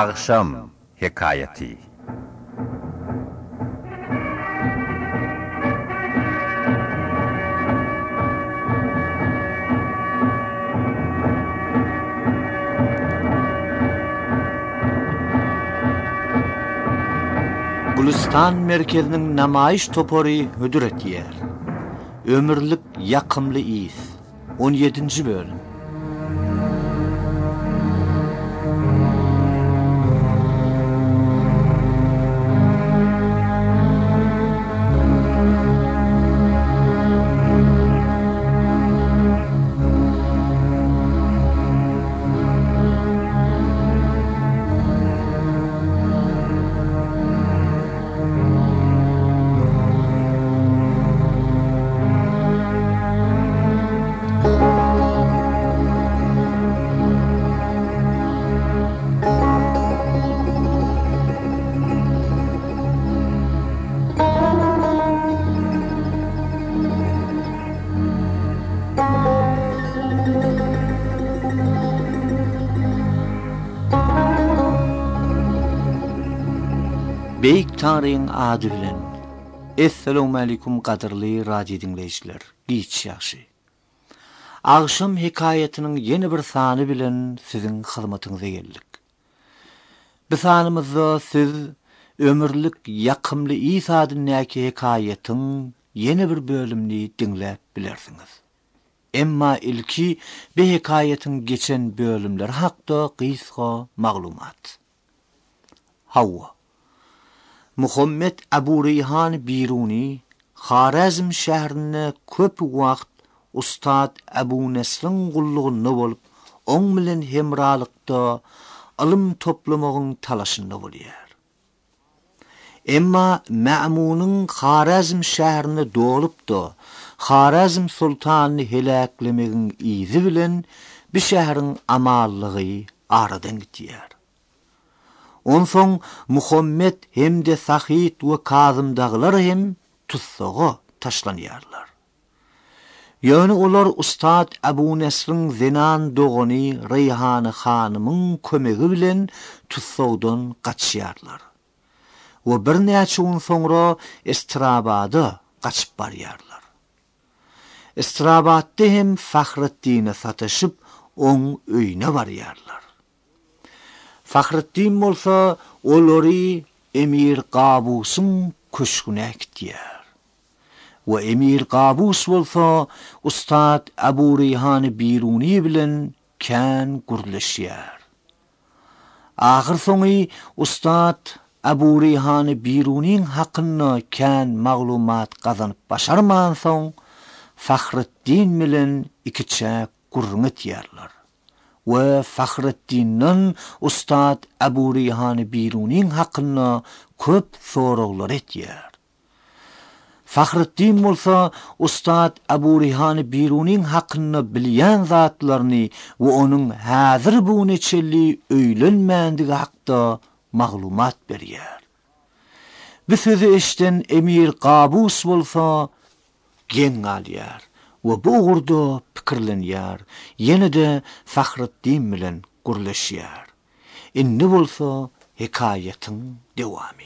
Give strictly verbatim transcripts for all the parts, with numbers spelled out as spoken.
Akşam Hikayeti. Gulistan merkezinin namayiş topori hödür etýär. Ömürlük yakımlı iz. on yedinci bölüm. Beyik Tanrı'nın adı bilen. Esselamu aleykum qadirli radio dinleyiciler. Giç yaxşı. Akşam hikayetinin yeni bir sany bilen sizin hizmetinize geldik. Bu sanymyzda siz ömürlük yakımlı İsa dinläki hikayetin yeni bir bölümini dinläp bilersiniz. Emma ilki bu hikayetin geçen bölümler hakda gysga maglumat. Havva Muhammed Abu Reyhan Biruni Xarezm şäherine köp wagt Ustad Abu Nesr'in gullugyny bolup, oň bilen hemralykda ilm toplamagyň talaşynda bolýar. Emma Ma'mun'un Xarezm şäherine dolup da Xarezm sultanyny helaklemegiň izi bilen bu şäheriň amallygy aradan gitýär. Onsoň Muhammed hem de Sahit we Kazımdagylar hem tutsaga taşlanýarlar. Ýöne olar Ustad Abu Nesr'in zenan dogany Reyhan hanymyň kömegi bilen tutsagdan gaçýarlar. We bir näçe gün soňra Estrabada gaçyp barýarlar. Estrabadda hem Fahretdin'e sataşyp oň öýüne barýarlar. Fahrettin bolsa olary Emir Qabusyň köşküne gitýär. We Emir Qabus bolsa Ustad Abu Reyhan Biruni bilen kän gurleşýär. Ahir soňy Ustad Abu Reyhan Biruniň hakyna kän maglumat gazanyp başarman soň Fahrettin bilen ikiçe gurrun etýärler. We Fahrettin'in Ustad Abu Reyhan Biruniň hakyna köp soraglar etýär. Fahrettin bolsa Ustad Abu Reyhan Biruniň hakyna bilýän zatlaryny we onuň häzir bu neçeli öýlenmändige hakda maglumat berýär. Bu sözi eşiten Emir Qabus bolsa gen galýar. We bu uğurda pikirlenýär, ýene de Fahrettin bilen gurleşýär. Indi bolsa hikayetin dewamy.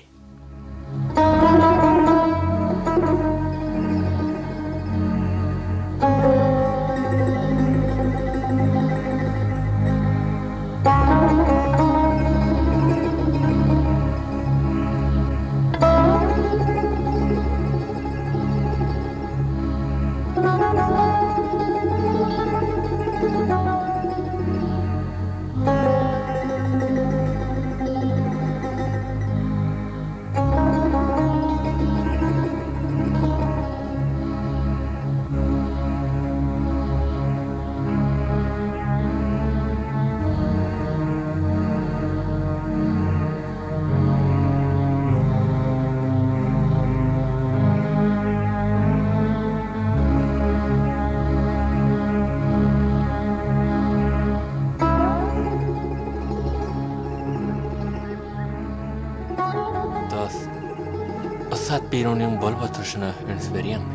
Ustad Biruniň bol oturuşyna öňs berýärmi?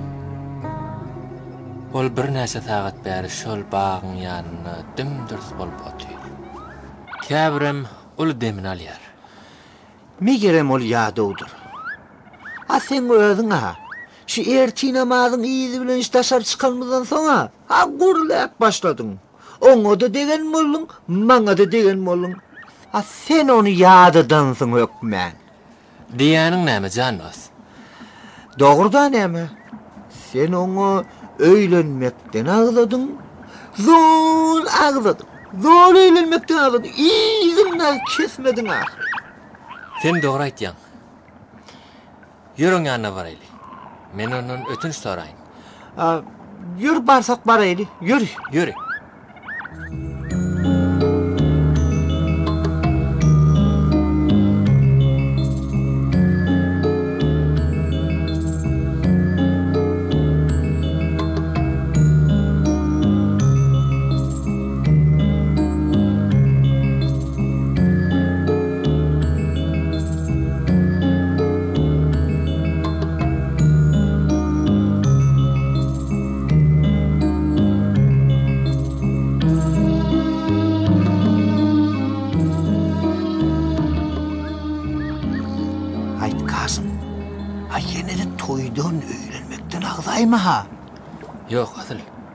Ol bir näçe sagat bäri şol bagyň ýanyna dümdürs bolup otyrdy. Käbirem Ulu demin alıyar. Megerem ol yadoudur. Ha sen özün ha. Şu erti namazın iyizi bilen iş dışarı çıkalmadan sonra ha gurulak başladın. Ona da degen mollun, bana da degen mollun. Ha sen onu yadıdansın hökmen. Diyanın näme canmaz? Doğrudan emi. Sen onu öýlenmekden ağladın. Zor ağladın. Zor öýlenmekden ağladın. İzimden kesmedin ha. Sen doğru aytýan. Yürüň ýanyna barayly. Men ondan ötünç soraýyn. Ha, yür barsak barayly. Yür. Yürü. Hayt Kasım. Ha yine de toydan öýlenmekden ağzayma ha. Yok asyl.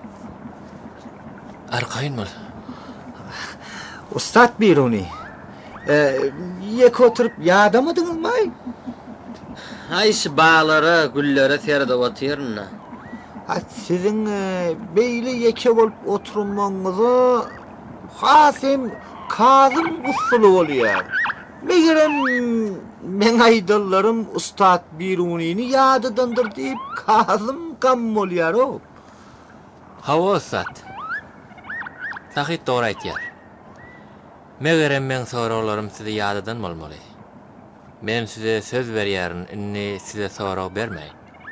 Arkaýyn bol. Ustat Biruni. Ee, yek oturup yadamadınız mı? Ayşı bağlara, güllere seride oturun. Ha sizin e, beýle yeke bolup oturmangyzy Hasim Kazım usulü bolýar. Megerem men aýdallarym Ustat Biruni'ni yadydandyr diýip Kazım gam bolýar o. Hawa sat. Tahit doğru aytýar. Megerem men soralarym size ýadydan bolmaly. Men size söz berýärin, inni size soraw bermeýin.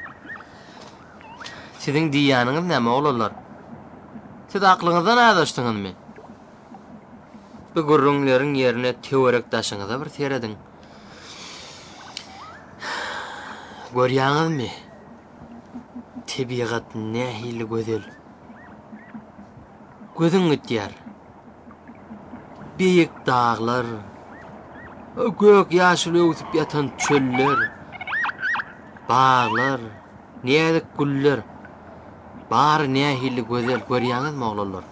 Sizin diýanyňyz näme olarlar? Siz aklyňyzdan adaşdyňyzmy? Bu gurrunlaryň ýerine tewerek daşyňyza bir serediň. Görýäňizmi? Tebigat nähili gözel. Gözüň gitýär. Beýik dağlar, gök ýaşyl öwsüp ýatan çöller, bağlar, nädik güller. Bary nähili gözel görýäňizmi oglanlar?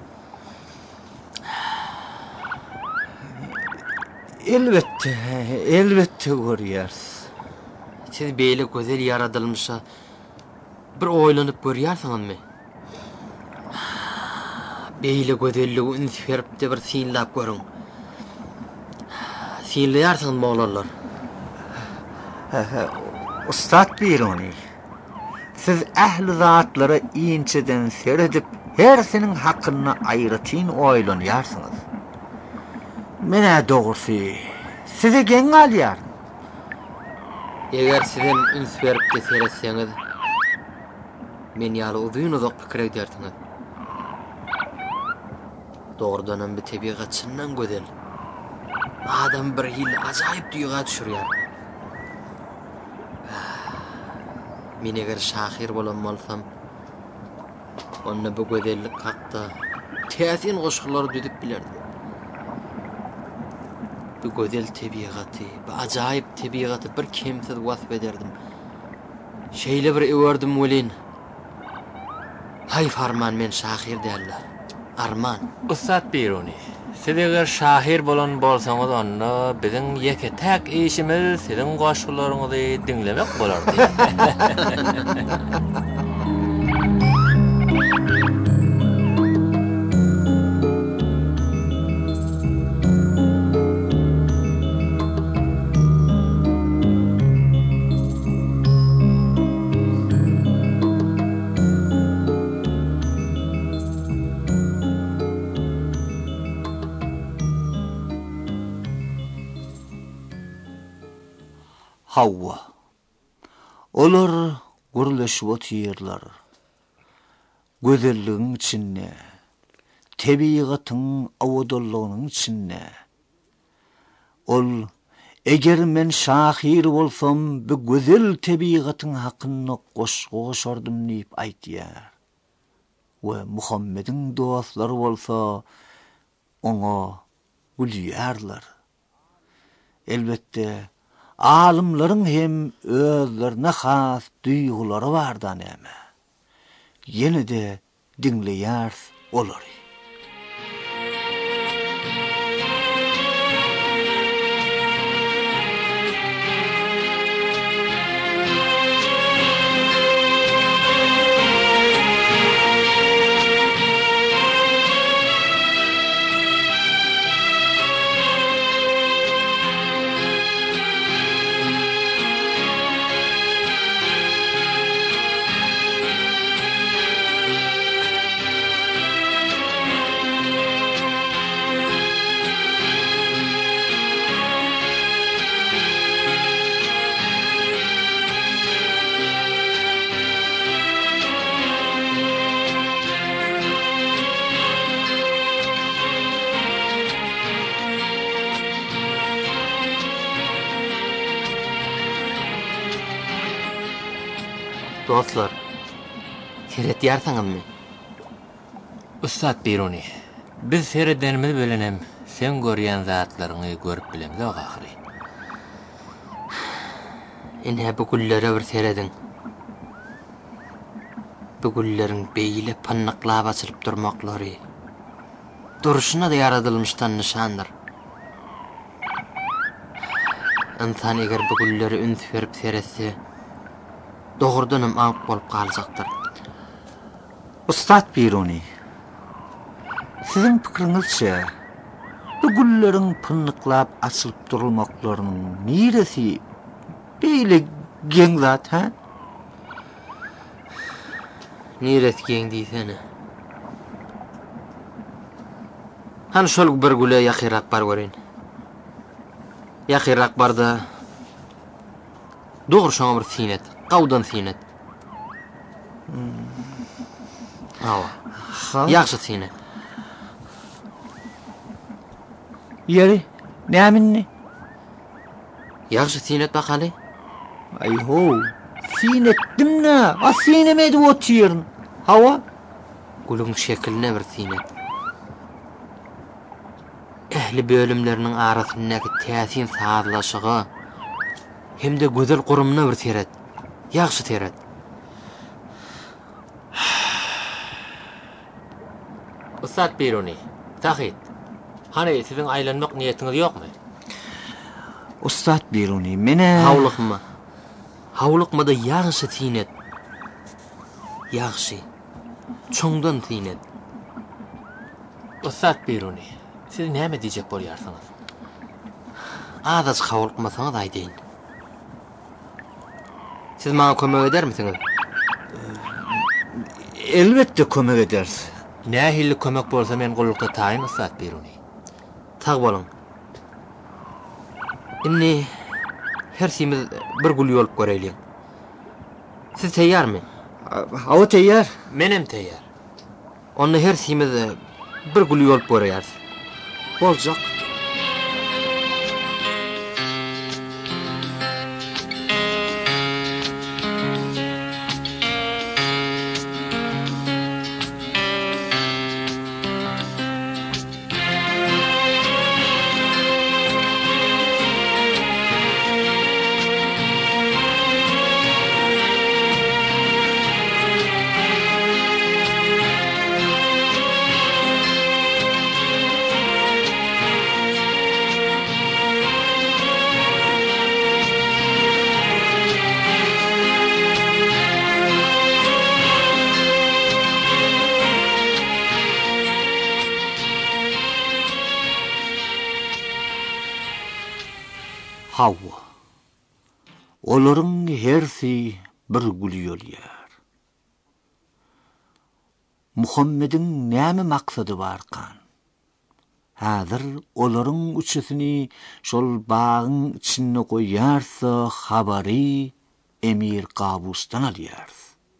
Elbette, elbette görýärs. Siz beýle gözel yaradylmışa bir oýlanyp görýärsiňizmi? Beýle gözelligi üns berip de bir sinlap görüň. Sinleýärsiňizmi oglanlar? Ustat Biruni. Siz ähli zatlara iňçeden seredip hersiniň hakyny aýratyn oýlanýarsyňyz. Mene dogusy size geň alýar. Eger sizem üns berip de seretseňiz, men ýaly uzun uzak pikir ederdiňiz. Doğrudan bir tebigatçından gözel. Adam bir hil ajaýyp duýga düşürýär. Men eger şahir bolan bolsam, onda bu gözellik hakda täsin goşgular düdüp bilerdim. Bu gözel tebigaty, bu ajaýyp tebigaty bir kimsiz wasf ederdim. Şeýle bir öwärdim welin. Hay farman men şahir derler. Arman. Ustat Biruni. Siz eger şahir bolan bolsaňyz onda biziň ýeke täk işimiz siziň goşgularyňyzy dinlemek bolardy. Havva. Olar gurleşip otyrlar. Gözelligiň içinde, tebigatyň awadalygynyň içinde. Ol eger men şahir bolsam bu gözel tebigatyň hakyny goşgu goşardym diýip aýtýar. We Muhammediň dostlary bolsa oňa gülýärler. Elbette alımların hem özlerine has duyguları vardan eme. Yine de dinleyers olur. Dostlar, seyret yarsanızmı? Ustad Biruni, biz seyredenimiz bilenem sen görýän zatlaryňy görüp bilemiz o ahry. Ine bu güllere bir seyredin. Bu güllerin beýle pannaklap açylyp durmaklary, duruşuna da yaradylmışdan nişandyr. İnsan eger bu gülleri üns berip seyretse, doğrudanam aňyp bolup galjakdyr. Ustad Biruni, sizin pikirinizçe bu güllerin pınnyklap açylyp durulmaklarynyň niresi beýle geň zat, ha? Niret geň diýsene. Han şol bir güle ýakyrak bar gören. Ýakyrak barda dogry şoňa bir sinet, gawdan sinet. Awa. Ýaxşy sinet. Yeri, näminni? Ýaxşy sinet bakaly. Ay ho, sinetdim na, a sinemedi o tiýerin. Hawa? Gülüň şekiline bir sinet. Ehli bölümlerinin arasyndaky täsin sazlaşygy hem de gözel gurumuna bir seret. Ýaxşy seret. Ustad Biruni, Tahit, hani sizin aýlanmak niýetiniz ýokmy? Ustad Biruni, mene... Hawlykmy? Hawlykmy da ýaxşy sinet. Ýaxşy. Çoňdan sinet. Ustad Biruni, siz näme diýjek bolýarsyňyz? Azaz hawlykmasaňyz aýdyn. Siz maňa kömek edermisiňiz? Elbette kömek ederiz. Nähilli kömek bolsa men gullukda taýyn Ustad Biruni. Tag bolun. Inni her simiz bir gül ýolup göreylik. Siz teýýarmy? Hawa teýýär. Menem teýýär. Onda her simiz bir gül ýolup görýär. Boljak. Hawa. Olaryň hersi bir gül ýolýar. Muhammedin näme maksady barkan? Häzir olaryň üçüsini şol bagyň içine goýarsa habary Emir Qabusdan alýar.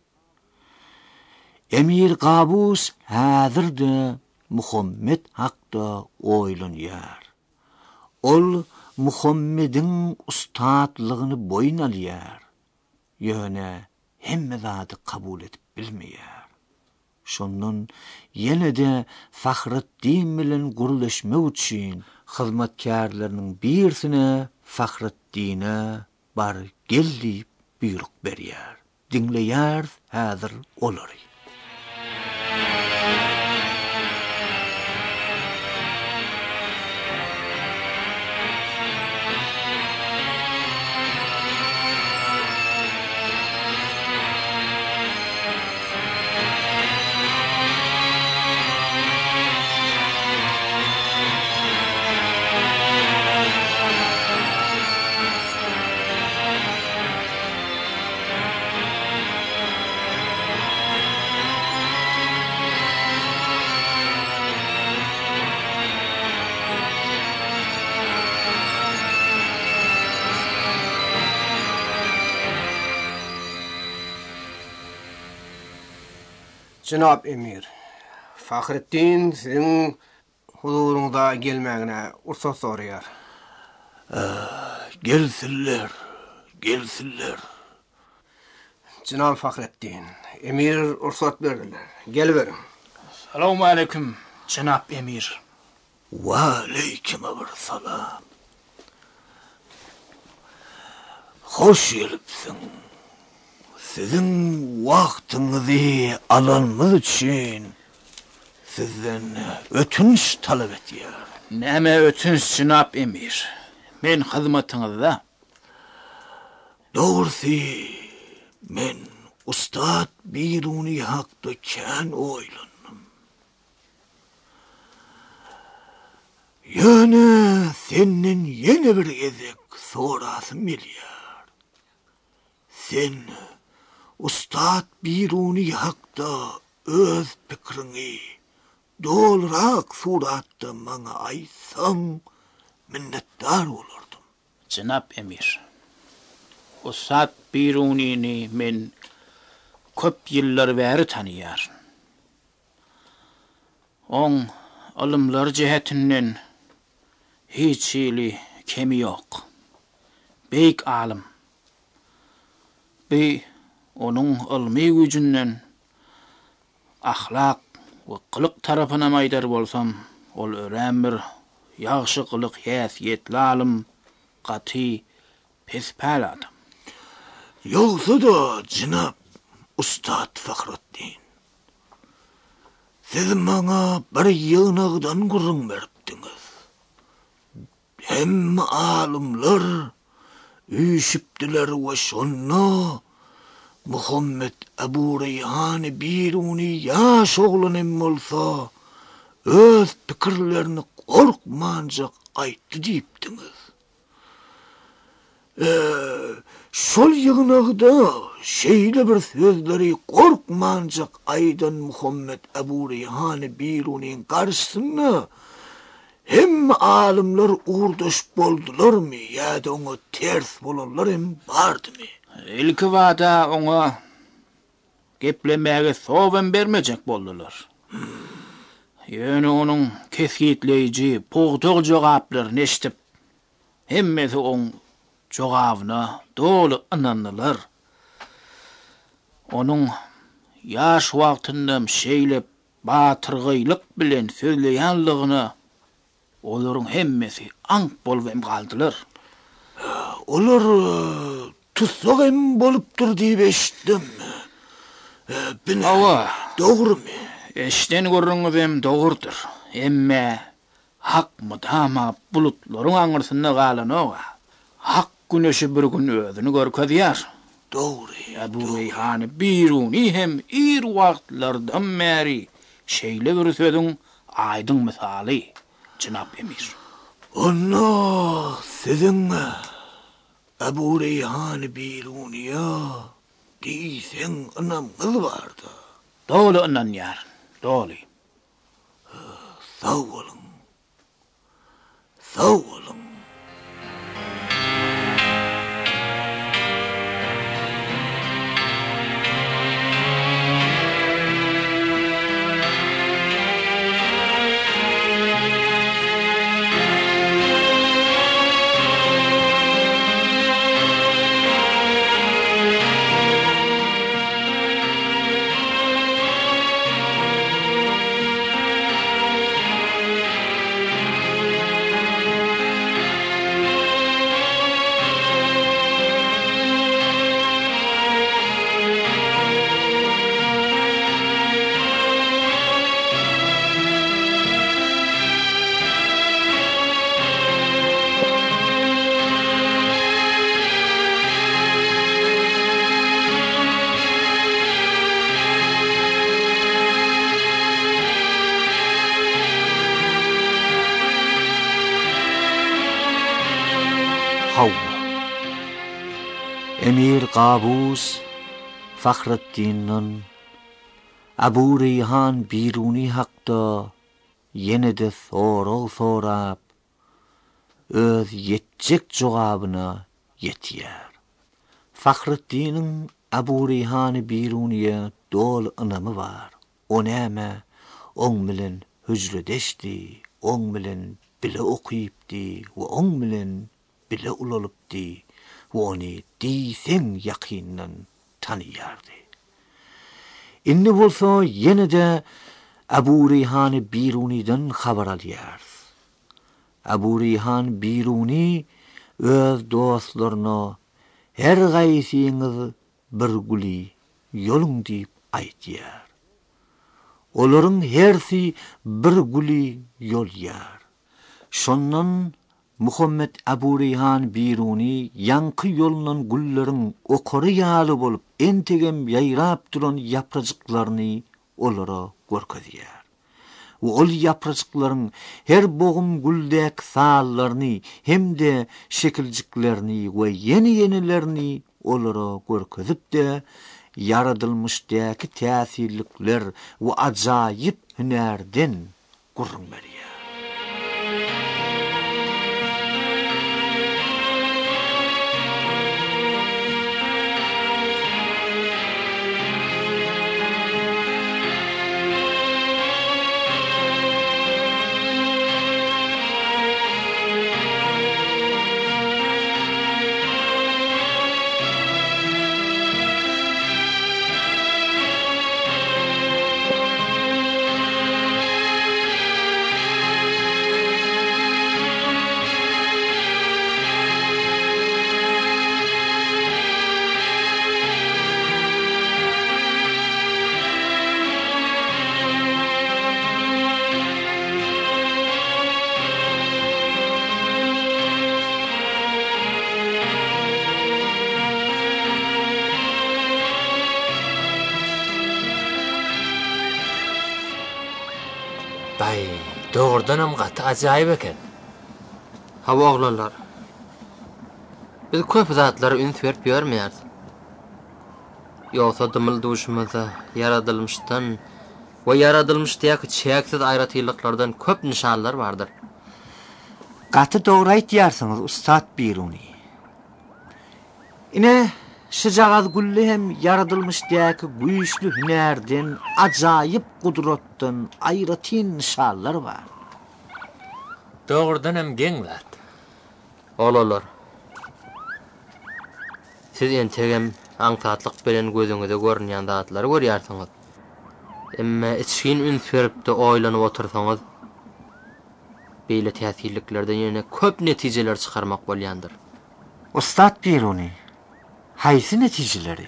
Emir Qabus häzirde Muhammed hakda oýlanýar. Ol Muhammedin ustadlygyny boyun alýar. Ýöne hemme zady kabul edip bilmeýär. Şondan ýene de Fahretdin bilen gurulşmak üçin hyzmatkarlarynyň birisine Fahretdin'e bar gel diýip buyruk berýär. Dinleýär häzir olary. Cenab Emir, Fahretdin sizin huzurunuzda gelmägine ursat soraýar. Gelsinler, gelsinler. Cenab Fahretdin, Emir ursat berdiler. Geliberiň. Salamu aleyküm Cenab Emir. Wa aleyküm salam. Hoş gelipsin. Sizin wagtyňyzy alanmyz üçin sizden ötünç talap etýär. Näme ötünç Cenab Emir? Men hyzmatyňyzda. Dogrusy men Ustad Biruni hakda kän oýlandym. Ýöne senden ýene bir gezek sorasym gelýär. Sen Ustad Biruni hakda öz pikriňi dolrak suratda maňa aýsaň minnetdar bolardym. Cenab Emir. Ustad Biruni'ni men köp ýyllar bäri tanýar. On alımlar jehetinden hiç ýyly kemi ýok. Beýik alim. Be onun ilmi gücünden ahlak we kılık tarapyna maýdar bolsam, ol ören bir ýagşy kılık häsiýetli alim, gaty, pespäl adam. Yoksa da Cenab Ustad Fahretdin, siz maňa bir ýygnagdan gurrun beripdiňiz. Hem alimler üýşipdiler we şonda Muhammed Ebu Reyhan Biruni ýaş oglanam bolsa öz pikirlerini korkmanjak aýtdy diýipdiňiz. Eee, şol ýygnagda şeýle bir sözleri korkmanjak aýdan Muhammed Ebu Reyhan Biruniň garşysyna hem alimler uğurdaş boldularmy ýa-da oňa ters bolanlarym bardymy? Ilki wada oňa geplemäge sowen bermejek boldular. Ýöne onuň kesgitleýiji, pogdog jogaplaryny eşitip, hemmesi oň jogabyna doly inandylar. Onuň ýaş wagtynda şeýle batyrgylyk bilen sözleýänligini olaryň hemmesi ank bolup galdylar. Olar tutsak hem bolupdyr diýip eşitdim. Bin Awa, dogrymy? eşden görüňiz hem dogurdur. Emme hak mudama bulutlaryň aňyrsynda galan oga. Hak güneşi bir gün özüni görkezýär. Dogry. Ebu Reyhan Biruni hem ir wagtlardan bäri şeýle bir sözüň aýdyň misaly Cenab Emir. Ona sizin Ebu Reyhan Biruni'ya diýsen anamyz bardy. Doly inanýar, doly. Sağ olun. Sağ olun. Emir Qabus Fahrettin'in Abu Reyhan Biruni hakda yenide sorag sorap öz yetjek jogabyna yetýär. Fahrettin'in Abu Reyhan Biruniye dol ynamy bar. O näme? Oň bilen hüjredeşdi, oň bilen bile okuyipdi, we oň bilen bile ulalypdy. Onu diýsen ýakyndan tanýardy. Indi bolsa yenide Abu Reyhan Biruni'den habar alýar. Abu Reyhan Biruni öz dostlaryna her gaýsyňyz bir guli ýoluň diýip aýtýar. Olaryň hersi bir guli ýolýar. Şondan Muhammed Abu Reyhan Biruni yankı yolunun gullerin okary ýaly bolup entegem ýaýrap duran yaprajyklaryny olara görkezýär. We ol yaprajyklaryň her bogum guldäk sallaryny hemde şekilciklerini we ýeni-ýenilerini olara görkezip de yaradylmışdaky täsirlikler we ajaýyp hünärden gurrun berýär. Bay, doğrudanam gaty ajaýyp eken. Hawa oglanlar. Biz köp zatlary üns berip ýörmeýäris. Ýogsa dymyl duşmyza yaradylmışdan we yaradylmışdaky çäksiz aýratylyklardan köp nişanlar bardyr. Gaty dogry aýtýarsyňyz Ustad Biruni. Ine şıjagaz gully hem yaradylmışdaky güýçli hünärden, ajaýyp gudratdan aýratyn nişanlar bar. Doğrudanam geň zat. Olalar. Siz entegem aňsatlyk bilen gözüňizde görünýän zatlary görýärsiňiz. Emma içkin üns beripde oýlanyp otursaňyz, beýle täsirliklerden ýene köp netijeler çykarmak bolýandyr. Ustad Biruni, haýsy netijeleri?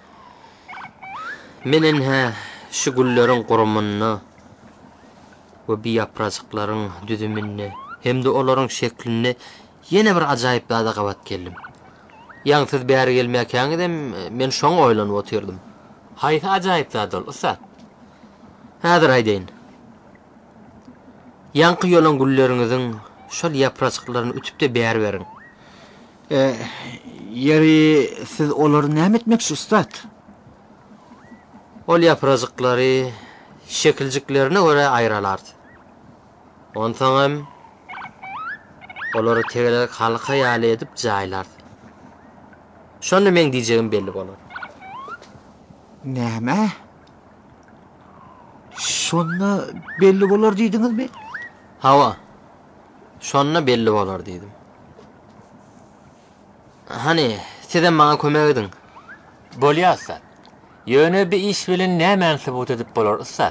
Menen ha şu gulleriň gurumuny we biýaprasyklaryň düzümini hemde olaryň şeklini ýene bir ajaýyp zada gabat geldim. Ýaňsyz bäri gelmäkäňidem men şoň oýlanyp oturdum. Haýsy ajaýyp zat ol, Ustad? Häzir aýdyn. Ýaňky ýolun gulleriňiziň şol ýaprasyklaryny ütüp de bäri beriň. E, Yeri siz olary näme etmekçi Ustad? Ol ýaprasyklary şekilciklerine göre aýralardy. Ondan olary tegelerek halka ýaly edip jaýlardy. Şonu men diýjegim belli bolar. Näme? Şonu belli bolar diýdiňizmi? Hawa. Şonu belli bolar diýdim. Hani, sizden bana kömek edin. Bolýar Ustad. Ýöne bir iş bilen näme sebut edip bolar Ustad?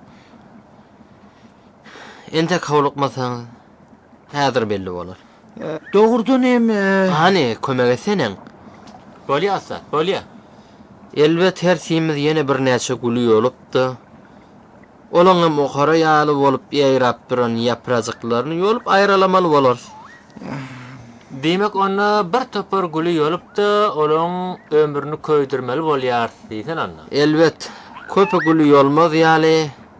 Ente kawlukmasaňyz häzir belli bolar. E, Dogrudan hem e, Hani, kömek etsenem. Bolýar Ustad, bolýar. Elbet her simiz ýene bir näçe guli ýolupdy. Olaňam okara ýaly bolup ýaýrap duran ýaprasyklaryny ýolup aýralamaly bolar. Demek ona bir topar guli ýolupdy, olaň ömrüni köýdirmeli bolýar diýsen anna. Elbet köpe guli ýolmaz ýaly.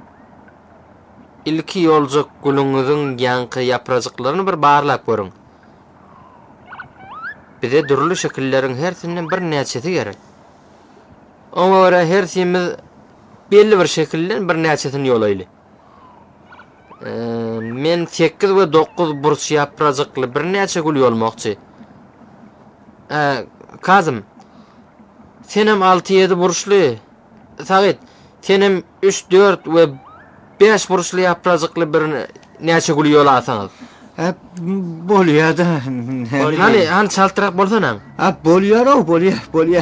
İlki ýoljuk gulüňiziň ýaňky ýaprasyklaryny bir barlap görüň. bize durulu şekillerin hersinden bir näçesi gerek. Oňa görä her simiz belli bir şekillen bir näçesini ýolayly. Ee, men sekiz we dokuz burç ýaprajykly bir näçe gül ýolmakçy. Ee, Kazım, senem altı ýedi burçly. Sagit, senem üç dört we beş burçly ýaprajykly bir näçe gül ýolasaňyz. Hep bolýar da. Hani, hani çaltyrak bolsaňam. Ha bolýar, o bolýar, bolýar.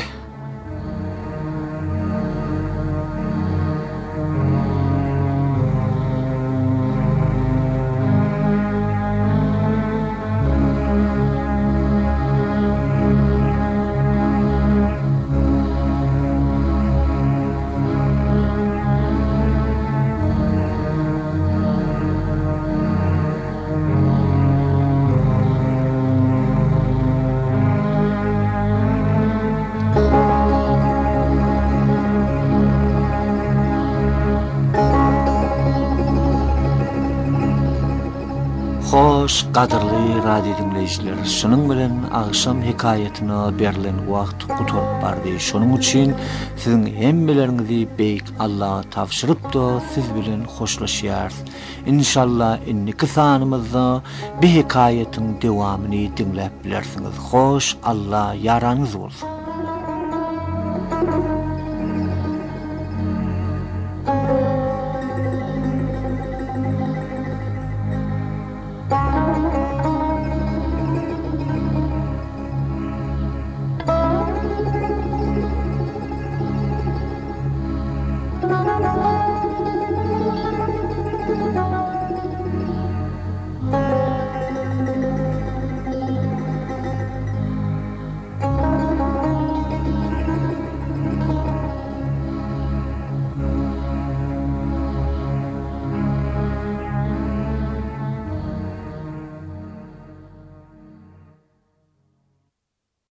Hoş, gadyrly radio dinleýijiler, şunun bilen agşam hekaýatyna berilen wagt guturup bardy. Şonuň üçin siziň hemmeleriňizi beýik Allaha tapşyrypdy, siz bilen hoşlaşýar. İnşallah inniki sanymyzda bir hekaýatyň dewamyny dinläp bilersiňiz. Hoş, Allah ýaranyz bolsun.